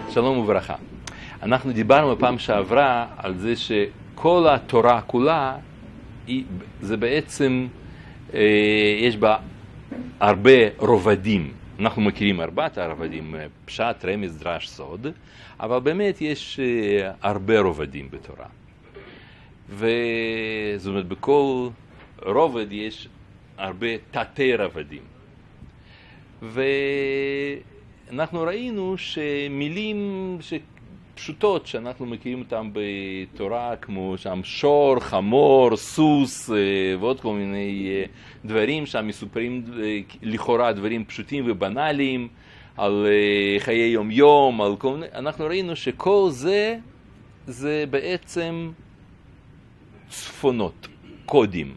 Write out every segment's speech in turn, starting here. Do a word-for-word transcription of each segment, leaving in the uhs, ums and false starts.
שלום וברכה. אנחנו דיברנו בפעם שעברה על זה שכל התורה כולה, היא, זה בעצם, אה, יש בה הרבה רובדים. אנחנו מכירים ארבעת הרובדים, פשט, רמז, דרש, סוד, אבל באמת יש אה, הרבה רובדים בתורה. וזאת אומרת, בכל רובד יש הרבה תתי רבדים. ואנחנו ראינו שמילים פשוטות שאנחנו מכירים אותם בתורה, כמו שם שור, חמור, סוס ועוד כל מיני דברים שם מסופרים לכאורה דברים פשוטים ובנאליים על חיי יום יום, על כל מיני, אנחנו ראינו שכל זה זה בעצם צפונות, קודים.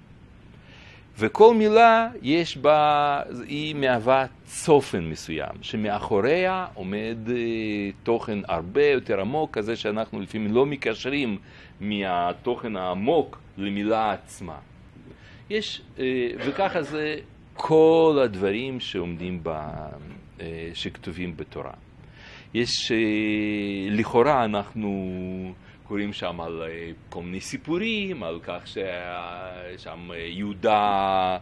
וכל מילה יש בה, היא מהווה צופן מסוים, שמאחוריה עומד תוכן הרבה יותר עמוק, כזה שאנחנו לפעמים לא מקשרים מהתוכן העמוק למילה עצמה. יש, וככה זה כל הדברים שעומדים בה, שכתובים בתורה. יש, לכאורה אנחנו קוראים שם על כל מיני סיפורים, על כך ששם יהודה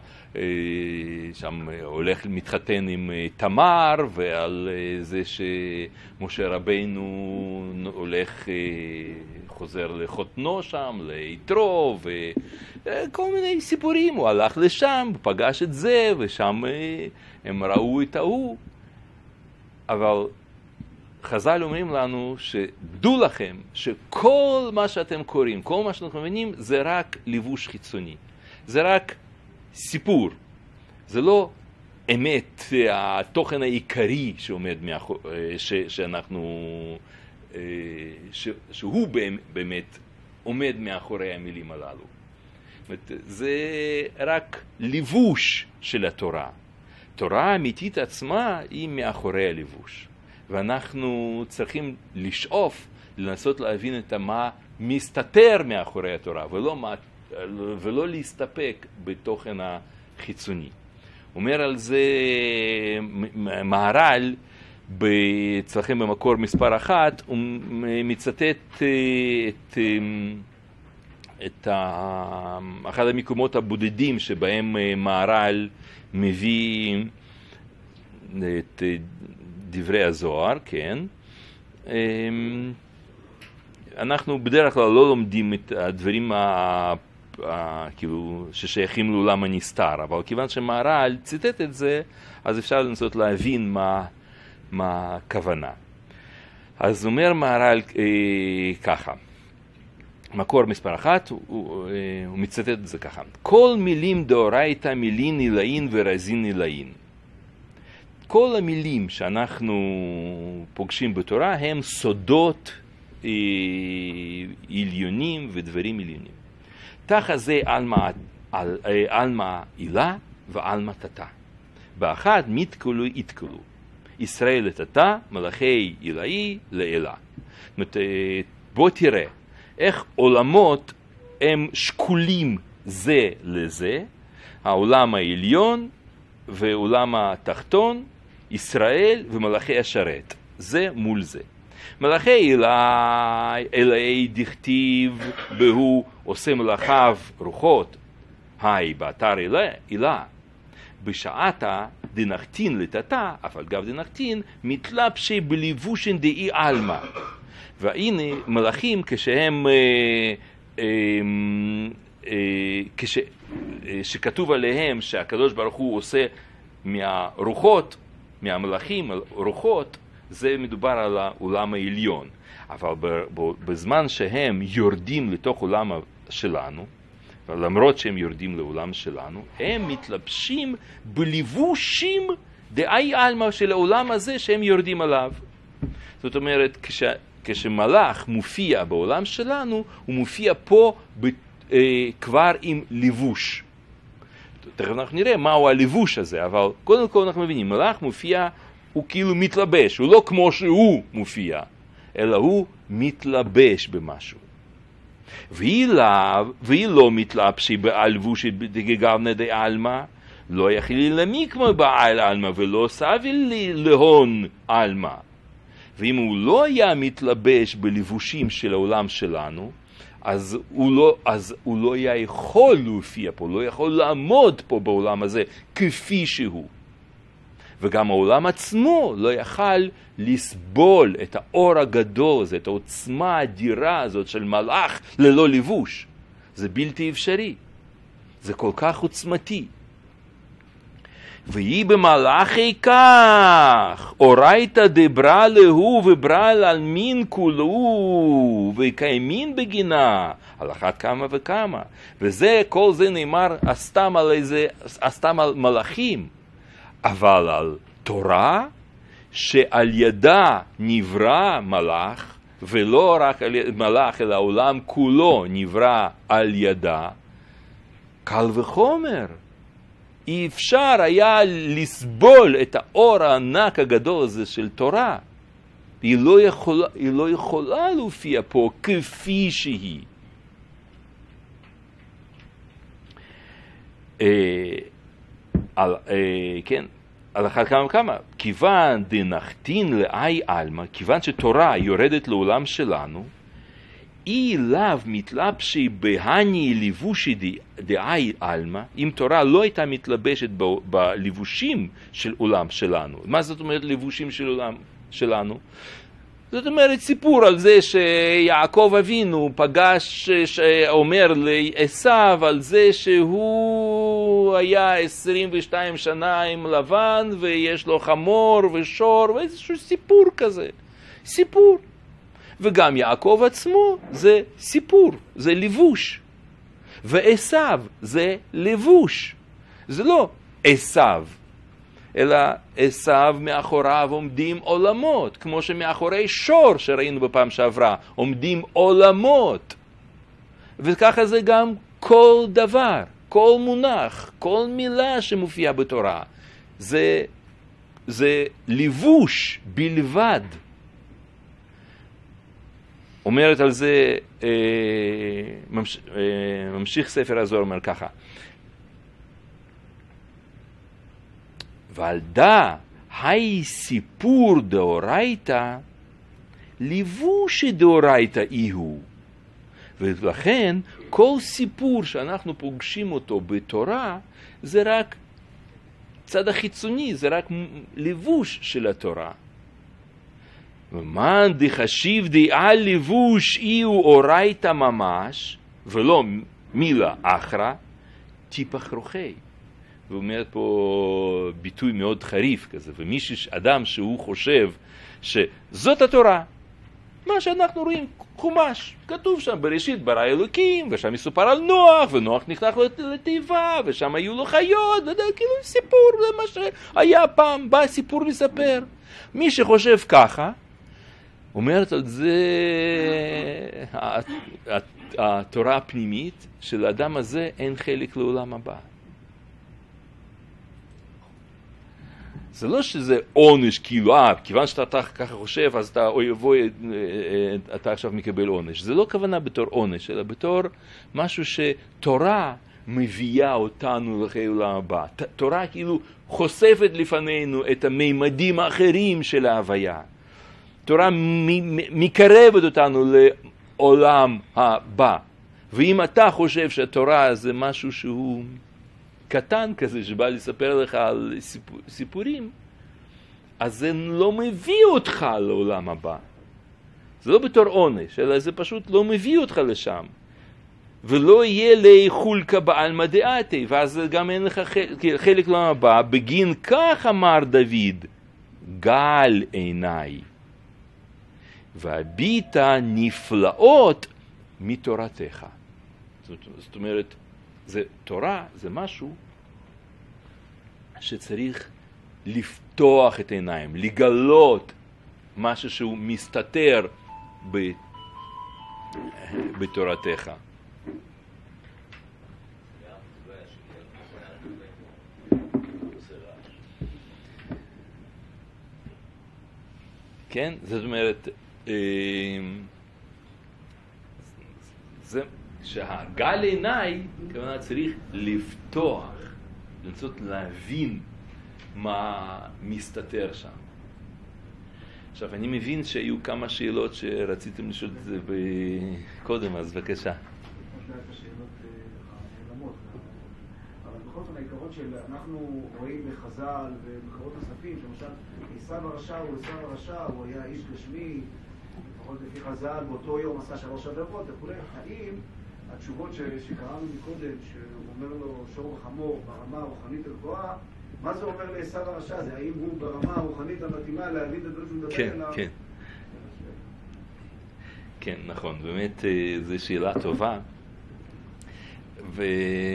שם הולך מתחתן עם תמר, ועל זה שמשה רבינו הולך, חוזר לחותנו שם, ליתרו, וכל מיני סיפורים. הוא הלך לשם, פגש את זה, ושם הם ראו את ההוא. אבל חז"ל אומרים לנו שדעו לכם שכל מה שאתם קוראים, כל מה שאתם מבינים, זה רק לבוש חיצוני. זה רק סיפור. זה לא אמת, התוכן העיקרי שעומד מאחור, ש, שאנחנו, ש, שהוא באמת עומד מאחורי המילים הללו. זה רק לבוש של התורה. תורה האמיתית עצמה היא מאחורי הלבוש. ואנחנו צריכים לשאוף, לנסות להבין את מה מסתתר מאחורי התורה, ולא, ולא להסתפק בתוכן החיצוני. אומר על זה מהר"ל, אצלכם במקור מספר אחת, הוא מצטט את, את אחד המקומות הבודדים שבהם מהר"ל מביא את דברי הזוהר, כן. אנחנו בדרך כלל לא לומדים את הדברים ה... כאילו ששייכים לעולם הנסתר, אבל כיוון שמהר"ל ציטט את זה, אז אפשר לנסות להבין מה, מה הכוונה. אז אומר מהר"ל ככה, מקור מספר אחת, הוא, הוא מצטט את זה ככה: כל מילים דאורייתא מילין עילאין ורזין עילאין. כל המילים שאנחנו פוגשים בתורה הם סודות עליונים ודברים עליונים. תחת זה עלמא, על, עלמא עילה ועלמא תתה. באחד מתקלו יתקלו. ישראל לתתה, מלאכי עילאי לעילה. בוא תראה איך עולמות הם שקולים זה לזה, העולם העליון ועולם התחתון, ישראל ומלאכי השרת, זה מול זה. מלאכי אלוהי דכתיב בהו עושה מלאכיו רוחות, היי באתר אלה. בשעתה דנחתין לתתה, אף על גב דנחתין, מתלבשי בלבושין דאי אלמה. והנה מלאכים כשהם, כש, שכתוב עליהם שהקדוש ברוך הוא עושה מהרוחות, מהמלאכים, רוחות, זה מדובר על העולם העליון. אבל בזמן שהם יורדים לתוך עולם שלנו, למרות שהם יורדים לעולם שלנו, הם מתלבשים בלבושים דאי אלמה של העולם הזה שהם יורדים עליו. זאת אומרת, כש, כשמלאך מופיע בעולם שלנו, הוא מופיע פה ב, אה, כבר עם לבוש. תכף אנחנו נראה מהו הלבוש הזה, אבל קודם כל אנחנו מבינים, מלאך מופיע, הוא כאילו מתלבש, הוא לא כמו שהוא מופיע, אלא הוא מתלבש במשהו. והיא לא מתלבשי בעלבושי דגגבנה דעלמא, לא יכלי למיקמו בעל עלמא ולא סביל להון עלמא. ואם הוא לא היה מתלבש בלבושים של העולם שלנו, אז הוא לא, אז הוא לא היה יכול להופיע פה, לא יכול לעמוד פה בעולם הזה כפי שהוא. וגם העולם עצמו לא יכל לסבול את האור הגדול הזה, את העוצמה האדירה הזאת של מלאך ללא לבוש. זה בלתי אפשרי. זה כל כך עוצמתי. ויהי במלאכי כך, אורייתא דברא להו וברא לעלמין כולו, וקיימין בגינה, על אחת כמה וכמה. וזה, כל זה נאמר הסתם על איזה, הסתם על מלאכים. אבל על תורה, שעל ידה נברא מלאך, ולא רק על יד, מלאך, אלא העולם כולו נברא על ידה, קל וחומר. אי אפשר היה לסבול את האור הענק הגדול הזה של תורה. היא לא יכולה, היא לא יכולה להופיע פה כפי שהיא. אה, על, אה, כן, על אחת כמה וכמה. כיוון דנחתין לאי אלמה, כיוון שתורה יורדת לעולם שלנו, אי לאו מתלבשי בהני לבושי דאי אלמה, אם תורה לא הייתה מתלבשת ב- בלבושים של עולם שלנו. מה זאת אומרת לבושים של עולם שלנו? זאת אומרת סיפור על זה שיעקב אבינו פגש, אומר לעשיו על זה שהוא היה עשרים ושתיים שנה עם לבן ויש לו חמור ושור ואיזשהו סיפור כזה. סיפור. וגם יעקב עצמו זה סיפור, זה לבוש. ועשיו זה לבוש. זה לא עשיו, אלא עשיו מאחוריו עומדים עולמות, כמו שמאחורי שור שראינו בפעם שעברה, עומדים עולמות. וככה זה גם כל דבר, כל מונח, כל מילה שמופיעה בתורה. זה, זה לבוש בלבד. אומרת על זה, אה, ממש, אה, ממשיך ספר הזוהר, אומר ככה. ועל דא, היי סיפור דאורייתא, לבוש דאורייתא איהו. ולכן, כל סיפור שאנחנו פוגשים אותו בתורה, זה רק צד החיצוני, זה רק לבוש של התורה. ומן דחשיב דעל לבוש איהו אורייתא ממש, ולא מילה אחרא, טיפח רוחי. ואומרת פה ביטוי מאוד חריף כזה, ומישהו, אדם שהוא חושב שזאת התורה, מה שאנחנו רואים, חומש, כתוב שם בראשית ברא אלוקים, ושם מסופר על נוח, ונוח נכנס לתיבה, ושם היו לו חיות, וזה כאילו סיפור, זה מה שהיה פעם, בא סיפור לספר. מי שחושב ככה, אומרת על זה התורה הפנימית, שלאדם הזה אין חלק לעולם הבא. זה לא שזה עונש, כאילו, אה, כיוון שאתה ככה חושב, אז אתה, אוי אבוי, אתה עכשיו מקבל עונש. זה לא כוונה בתור עונש, אלא בתור משהו שתורה מביאה אותנו לחיי עולם הבא. תורה כאילו חושפת לפנינו את המימדים האחרים של ההוויה. תורה מקרבת אותנו לעולם הבא. ואם אתה חושב שהתורה זה משהו שהוא קטן כזה, שבא לספר לך על סיפור, סיפורים, אז זה לא מביא אותך לעולם הבא. זה לא בתור עונש, אלא זה פשוט לא מביא אותך לשם. ולא יהיה לי חולקה בעלמא דעתי, ואז גם אין לך חלק, חלק לעולם הבא. בגין כך אמר דוד, גל עיניי, והביטה נפלאות מתורתך. זאת, זאת אומרת, זה, תורה זה משהו שצריך לפתוח את העיניים, לגלות משהו שהוא מסתתר ב, בתורתך. כן? זאת אומרת, זה שהגל עיניי, כמובן צריך לפתוח, לנסות להבין מה מסתתר שם. עכשיו, אני מבין שהיו כמה שאלות שרציתם לשאול את זה קודם, אז בבקשה. בכל זאת, העיקרון שאנחנו רואים בחז"ל ובמקורות נוספים, למשל, עשיו הרשע הוא עשיו הרשע, הוא היה איש גשמי, לפחות לפי חז"ל, באותו יום עשה שלוש עבירות וכו'. האם התשובות שקראנו מקודם, שהוא אומר לו שור וחמור ברמה הרוחנית הגבוהה, מה זה אומר לעשיו הרשע? זה האם הוא ברמה הרוחנית המתאימה להבין את הדברים שהוא מדבר אליו? כן, כן. כן, נכון. באמת, זו שאלה טובה. ו...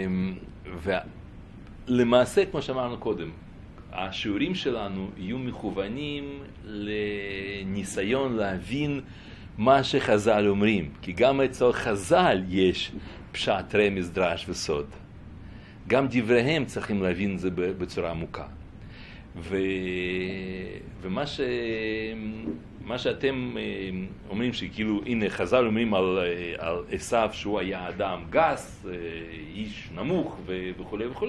ולמעשה, כמו שאמרנו קודם, השיעורים שלנו יהיו מכוונים לניסיון להבין מה שחז"ל אומרים. כי גם אצל חז"ל יש פשט, רמז, דרש וסוד. גם דבריהם צריכים להבין את זה בצורה עמוקה. ו... ומה ש... מה שאתם אומרים שכאילו, הנה חז"ל אומרים על, על עשיו שהוא היה אדם גס, איש נמוך וכו' וכו',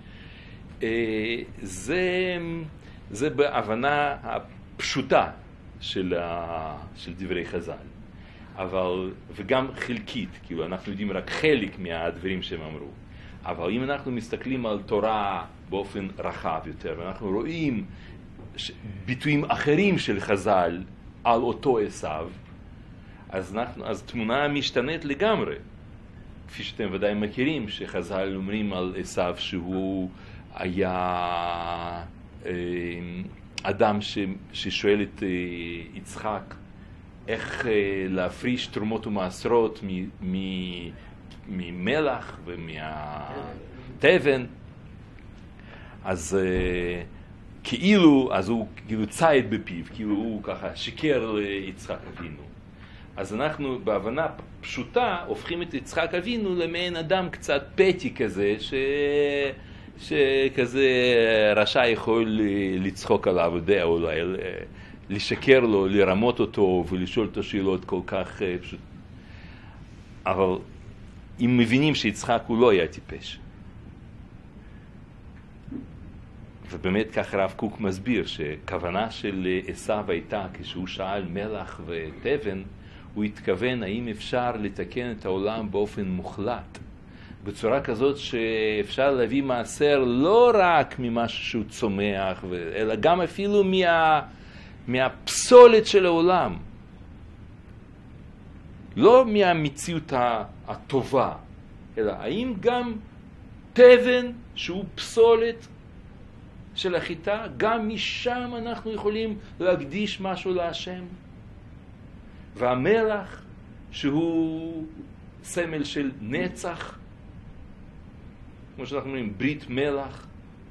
זה, זה בהבנה הפשוטה של, ה... של דברי חז"ל. אבל, וגם חלקית, כאילו אנחנו יודעים רק חלק מהדברים שהם אמרו. אבל אם אנחנו מסתכלים על תורה באופן רחב יותר, ואנחנו רואים ביטויים אחרים של חז"ל על אותו עשיו, אז, אנחנו, אז תמונה משתנית לגמרי. כפי שאתם ודאי מכירים, שחז"ל אומרים על עשיו שהוא היה אדם ש, ששואל את יצחק איך להפריש תרומות ומעשרות מ, מ, ממלח ומהתבן. אז כאילו, אז הוא כאילו ציד בפיו, כאילו הוא ככה שיקר ליצחק אבינו. אז אנחנו בהבנה פשוטה הופכים את יצחק אבינו למעין אדם קצת פטי כזה, ש... שכזה רשע יכול לצחוק עליו, יודע אולי, לשקר לו, לרמות אותו ולשאול אותו שאלות כל כך פשוט. אבל אם מבינים שיצחק הוא לא היה טיפש. ובאמת כך הרב קוק מסביר שכוונה של עשיו הייתה כשהוא שאל מלח ותבן, הוא התכוון האם אפשר לתקן את העולם באופן מוחלט, בצורה כזאת שאפשר להביא מעשר לא רק ממשהו שהוא צומח, אלא גם אפילו מה, מהפסולת של העולם. לא מהמציאות הטובה, אלא האם גם תבן שהוא פסולת של החיטה, גם משם אנחנו יכולים להקדיש משהו להשם. והמלח שהוא סמל של נצח, כמו שאנחנו אומרים, ברית מלח,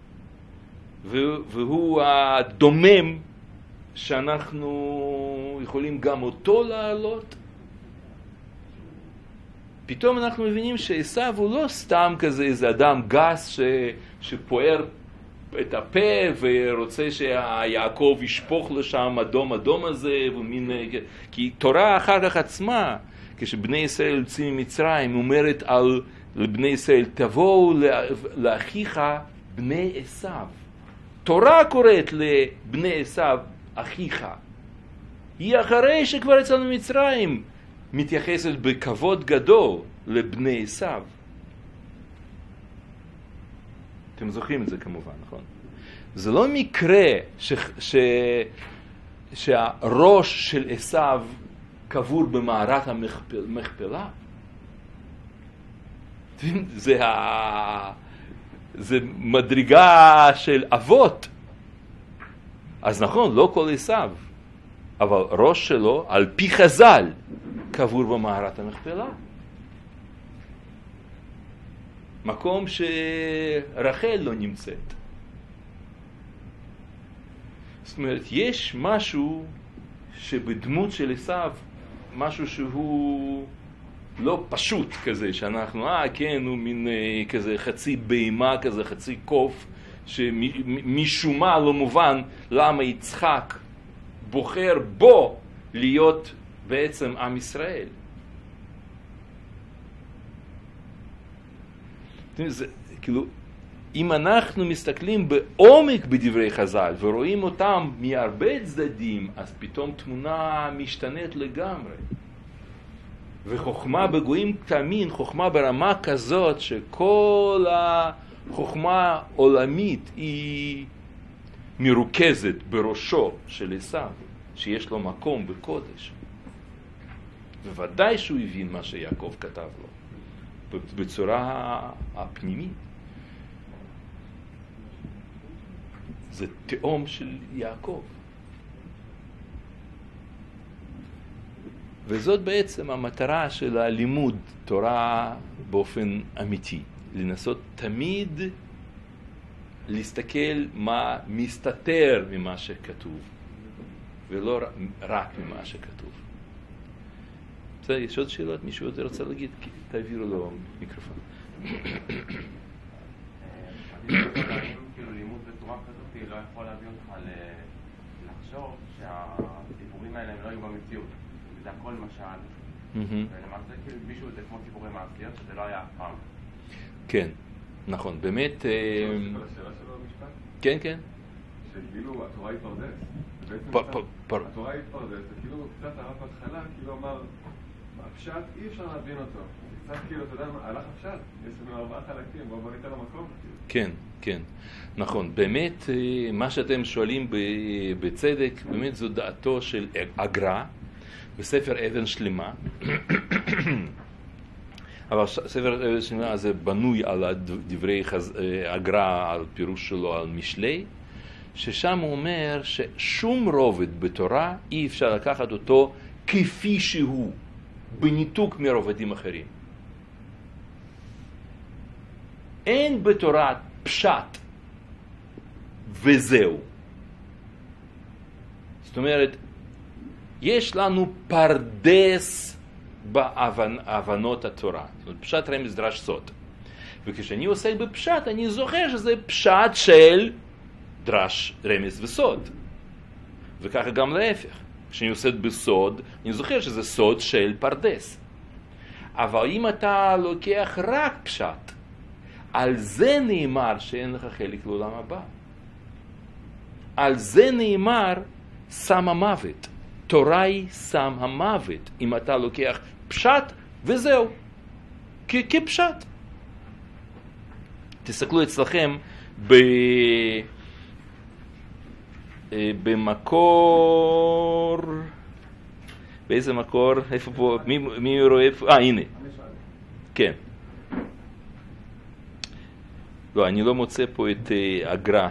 והוא הדומם שאנחנו יכולים גם אותו להעלות. פתאום אנחנו מבינים שעשיו הוא לא סתם כזה איזה אדם גס ש, שפוער את הפה ורוצה שיעקב ישפוך לשם אדום אדום הזה, ומין, כי תורה אחר כך עצמה, כשבני ישראל יוצאים ממצרים, אומרת על לבני ישראל, תבואו לאחיך בני עשיו. תורה קוראת לבני עשיו אחיך. היא אחרי שכבר יצאנו ממצרים, מתייחסת בכבוד גדול לבני עשיו. אתם זוכרים את זה כמובן, נכון? זה לא מקרה ש, ש, שהראש של עשיו קבור במערת המכפלה. זה, ה, זה מדרגה של אבות. אז נכון, לא כל עשיו, אבל ראש שלו, על פי חז"ל, קבור במערת המכפלה. מקום שרחל לא נמצאת. זאת אומרת, יש משהו שבדמות של עשיו, משהו שהוא לא פשוט כזה, שאנחנו, אה, כן, הוא מין אה, כזה חצי בהמה, כזה חצי קוף, שמשום מה לא מובן למה יצחק בוחר בו להיות בעצם עם ישראל. זה, כאילו, אם אנחנו מסתכלים בעומק בדברי חז"ל ורואים אותם מהרבה צדדים, אז פתאום תמונה משתנית לגמרי. וחוכמה בגויים תאמין, חוכמה ברמה כזאת שכל החוכמה העולמית היא מרוכזת בראשו של עשיו, שיש לו מקום בקודש. וודאי שהוא הבין מה שיעקב כתב לו, בצורה הפנימית. זה תאום של יעקב. וזאת בעצם המטרה של הלימוד תורה באופן אמיתי. לנסות תמיד להסתכל מה מסתתר ממה שכתוב, ולא רק ממה שכתוב. בסדר, יש עוד שאלות? מישהו עוד רוצה להגיד? תעבירו לו מיקרופון. כאילו לימוד בצורה כזאת לא יכול להביא אותך לחשוב שהסיפורים האלה הם לא היו במציאות. זה הכל משל. ולמעשה כאילו בישהו את זה כמו סיפורי מעשיות שזה לא היה אף פעם. כן, נכון. באמת... השאלה שלו במשפט? כן, כן. שכאילו התורה היא פרדס. התורה היא פרדס, וכאילו קצת הרב בהתחלה, כאילו אמר, הפשט אי אפשר להבין אותו. קצת כאילו, אתה יודע, הלך הפשט, יש לנו ארבעה חלקים, בוא ניתן למקום. כן, כן, נכון. באמת, מה שאתם שואלים בצדק, באמת זו דעתו של אגרא, בספר אבן שלמה. אבל ספר אבן שלמה הזה בנוי על דברי אגרא, על פירוש שלו, על משלי, ששם הוא אומר ששום רובד בתורה אי אפשר לקחת אותו כפי שהוא, בניתוק מרובדים אחרים. אין בתורה פשט וזהו. זאת אומרת, יש לנו פרדס בהבנות התורה. זאת אומרת, פשט רמז דרש סוד. וכשאני עוסק בפשט, אני זוכר שזה פשט של דרש רמז וסוד. וככה גם להפך. כשאני עוסק בסוד, אני זוכר שזה סוד של פרדס. אבל אם אתה לוקח רק פשט, על זה נאמר שאין לך חלק לעולם הבא. על זה נאמר שם המוות. תורה היא שם המוות. אם אתה לוקח פשט וזהו. כ- כפשט. תסתכלו אצלכם ב... במקור... באיזה מקור? איפה פה? מי, מי רואה איפה? אה, הנה. כן. לא, אני לא מוצא פה את אגרא.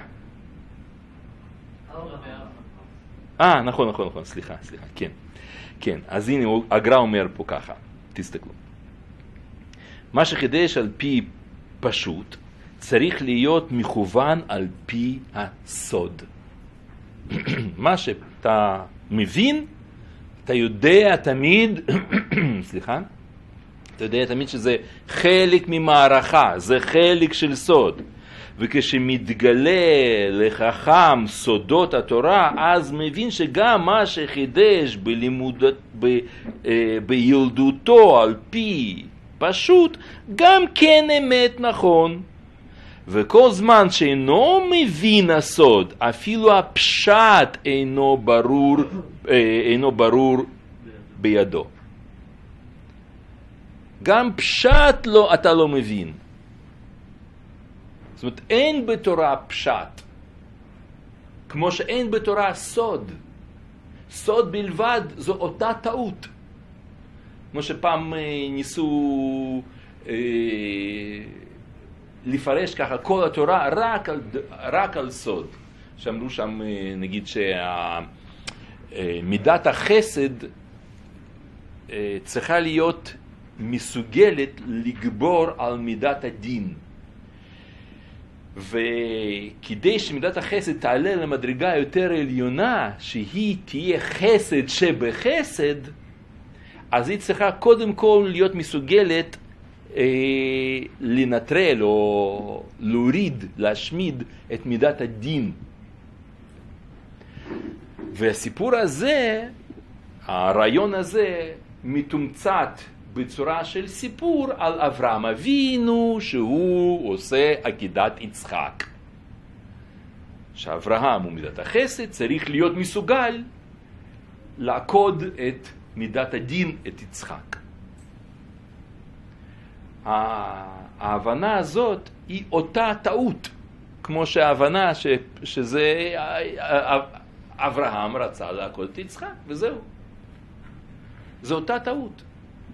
אה, נכון, נכון, נכון, סליחה, סליחה, כן. כן, אז הנה, אגרא אומר פה ככה, תסתכלו. מה שחידש על פי פשוט, צריך להיות מכוון על פי הסוד. מה שאתה מבין, אתה יודע תמיד, סליחה, אתה יודע תמיד שזה חלק ממערכה, זה חלק של סוד. וכשמתגלה לחכם סודות התורה, אז מבין שגם מה שחידש בלימוד, ב, אה, בילדותו על פי פשוט, גם כן אמת נכון. וכל זמן שאינו מבין הסוד, אפילו הפשט אינו ברור, אה, אינו ברור בידו. גם פשט לא, אתה לא מבין. זאת אומרת, אין בתורה פשט, כמו שאין בתורה סוד. סוד בלבד זו אותה טעות. כמו שפעם אה, ניסו אה, לפרש ככה כל התורה רק על, רק על סוד. שאמרו שם, אה, נגיד, שמידת החסד אה, צריכה להיות מסוגלת לגבור על מידת הדין. וכדי שמידת החסד תעלה למדרגה יותר עליונה, שהיא תהיה חסד שבחסד, אז היא צריכה קודם כל להיות מסוגלת אה, לנטרל או להוריד, להשמיד את מידת הדין. והסיפור הזה, הרעיון הזה, מתומצת בצורה של סיפור על אברהם אבינו שהוא עושה עקידת יצחק. שאברהם הוא מידת החסד, צריך להיות מסוגל לעקוד את מידת הדין, את יצחק. ההבנה הזאת היא אותה טעות, כמו שההבנה ש, שזה אברהם רצה לעקוד את יצחק, וזהו. זו אותה טעות.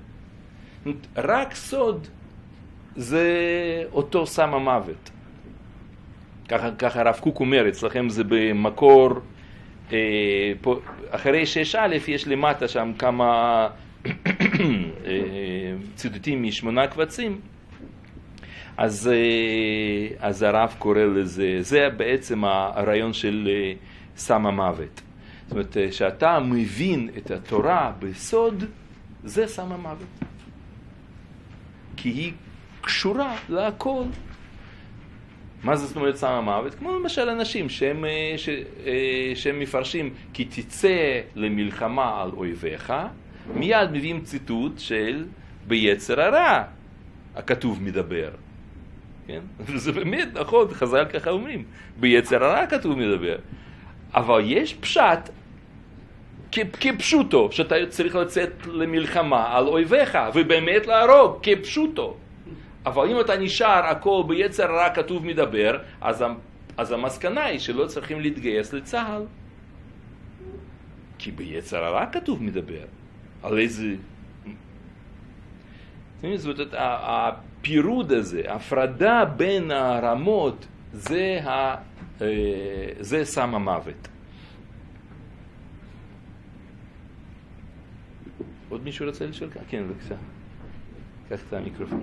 רק סוד זה אותו סם המוות. ככה, ככה הרב קוק אומר, אצלכם זה במקור, אה, פה, אחרי שש א' יש למטה שם כמה אה, ציטוטים משמונה קבצים, אז, אה, אז הרב קורא לזה, זה בעצם הרעיון של אה, סם המוות. זאת אומרת, שאתה מבין את התורה בסוד, זה סם המוות. כי היא קשורה להכל. מה זה זאת אומרת סם המוות? כמו למשל אנשים שהם, ש, שהם מפרשים כי תצא למלחמה על אויביך, מיד מביאים ציטוט של ביצר הרע הכתוב מדבר. כן? וזה באמת נכון, חז"ל ככה אומרים, ביצר הרע הכתוב מדבר. אבל יש פשט כפשוטו, שאתה צריך לצאת למלחמה על אויביך, ובאמת להרוג כפשוטו. אבל אם אתה נשאר הכל ביצר הרע כתוב מדבר, אז, אז המסקנה היא שלא צריכים להתגייס לצה"ל. כי ביצר הרע כתוב מדבר. על איזה... זאת אומרת, הפירוד הזה, ההפרדה בין הרמות, זה, ה, זה סם המוות. עוד מישהו רוצה לשאול כאן? כן, בבקשה. קח את המיקרופון.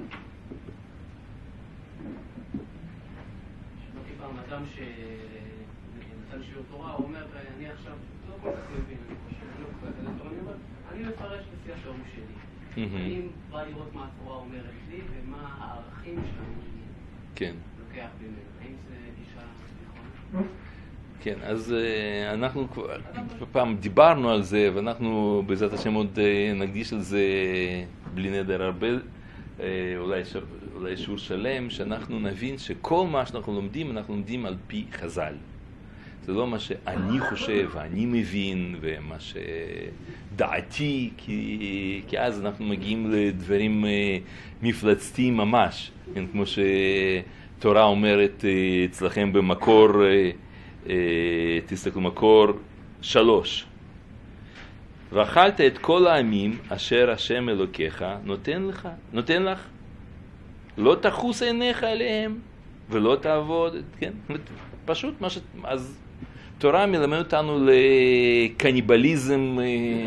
שמעתי פעם אדם שנתן שיעור תורה, הוא אומר, אני עכשיו לא כל כך מבין, אני חושב, לא כל כך מבין, אני אומר, אני מפרש לפי השעור שלי. אני בא לראות מה התורה אומרת לי ומה הערכים שלנו כן. לוקח ממנו. האם זה גישה נכון? כן, אז אנחנו כבר פעם דיברנו על זה, ואנחנו בעזרת השם עוד נקדיש על זה בלי נדר הרבה, אולי, אולי שיעור שלם, שאנחנו נבין שכל מה שאנחנו לומדים, אנחנו לומדים על פי חז"ל. זה לא מה שאני חושב, אני מבין, ומה שדעתי, כי, כי אז אנחנו מגיעים לדברים מפלצתיים ממש, כן, כמו שתורה אומרת אצלכם במקור, תסתכלו מקור שלוש. ואכלת את כל העמים אשר השם אלוקיך נותן לך, נותן לך. לא תחוס עיניך אליהם ולא תעבוד, כן? פשוט מה ש... אז תורה מלמד אותנו לקניבליזם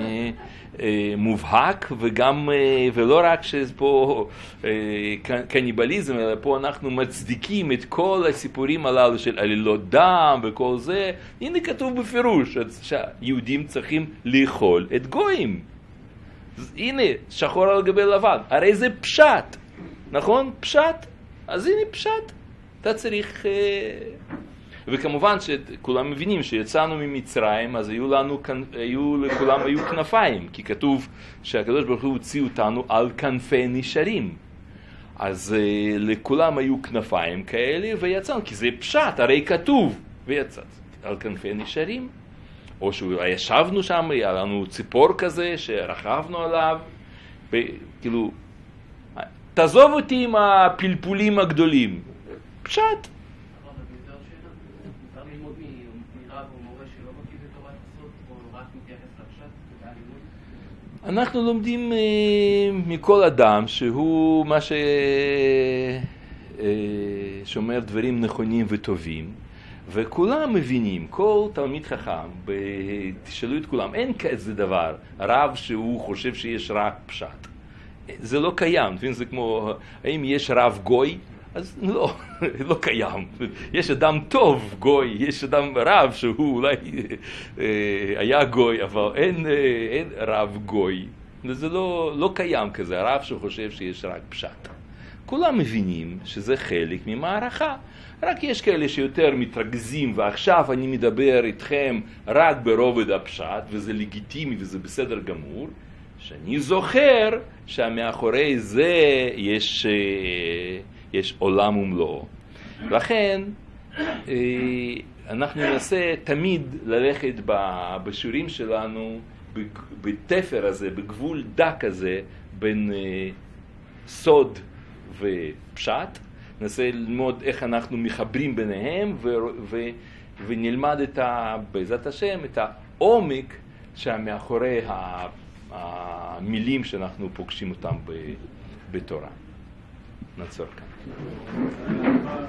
מובהק, וגם, ולא רק שפה קניבליזם, אלא פה אנחנו מצדיקים את כל הסיפורים הללו של עלילות דם וכל זה. הנה כתוב בפירוש שהיהודים צריכים לאכול את גויים. אז הנה, שחור על גבי לבן. הרי זה פשט, נכון? פשט. אז הנה פשט. אתה צריך... וכמובן שכולם מבינים שיצאנו ממצרים, אז היו לנו, היו, לכולם היו כנפיים, כי כתוב שהקדוש ברוך הוא הוציא אותנו על כנפי נשרים. אז לכולם היו כנפיים כאלה ויצאנו, כי זה פשט, הרי כתוב, ויצאנו על כנפי נשרים. או שאולי ישבנו שם, היה לנו ציפור כזה שרכבנו עליו, וכאילו, תעזוב אותי עם הפלפולים הגדולים. פשט. אנחנו לומדים אה, מכל אדם שהוא מה ש... אה, שאומר דברים נכונים וטובים, וכולם מבינים, כל תלמיד חכם, ב... תשאלו את כולם, אין כזה דבר, רב שהוא חושב שיש רק פשט. זה לא קיים, זה כמו, האם יש רב גוי? אז לא, לא קיים. יש אדם טוב גוי, יש אדם רב שהוא אולי אה, היה גוי, אבל אין, אה, אין רב גוי. זה לא, לא קיים כזה, הרב שחושב שיש רק פשט. כולם מבינים שזה חלק ממערכה. רק יש כאלה שיותר מתרכזים, ועכשיו אני מדבר איתכם רק ברובד הפשט, וזה לגיטימי וזה בסדר גמור. שאני זוכר שמאחורי זה יש, יש עולם ומלואו. לכן אנחנו ננסה תמיד ללכת בשיעורים שלנו בתפר הזה, בגבול דק הזה בין סוד ופשט. ננסה ללמוד איך אנחנו מחברים ביניהם ו- ו- ונלמד את ה- בעזרת השם את העומק שמאחורי המילים שאנחנו פוגשים אותם בתורה. נעצור כאן.